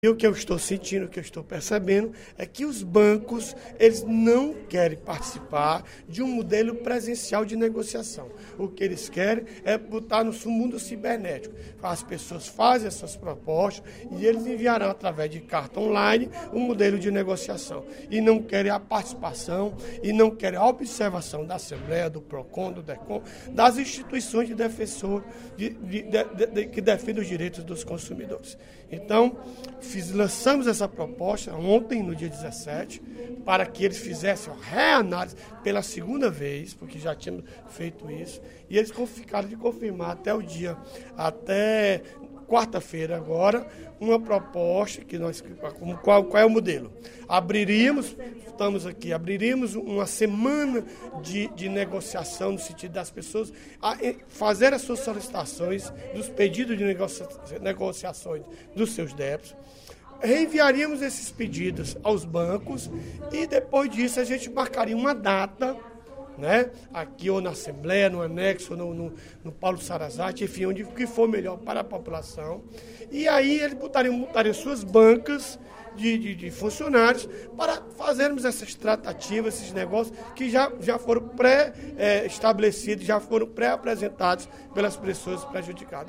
E o que eu estou sentindo, o que eu estou percebendo, é que os bancos, eles não querem participar de um modelo presencial de negociação. O que eles querem é botar no mundo cibernético. As pessoas fazem essas propostas e eles enviarão através de carta online um modelo de negociação. E não querem a participação e não querem a observação da Assembleia, do PROCON, do DECOM, das instituições de defensor que defendem os direitos dos consumidores. Então, lançamos essa proposta ontem, no dia 17, para que eles fizessem a reanálise pela segunda vez, porque já tínhamos feito isso, e eles ficaram de confirmar até quarta-feira agora, uma proposta que qual é o modelo? Abriríamos uma semana de negociação, no sentido das pessoas fazer as suas solicitações, dos pedidos de negociações dos seus débitos. Reenviaríamos esses pedidos aos bancos e depois disso a gente marcaria uma data, né? Aqui ou na Assembleia, no anexo, no Paulo Sarazate, enfim, onde que for melhor para a população. E aí eles botariam suas bancas de funcionários para fazermos essas tratativas, esses negócios que já foram pré-estabelecidos, já foram pré-apresentados pelas pessoas prejudicadas.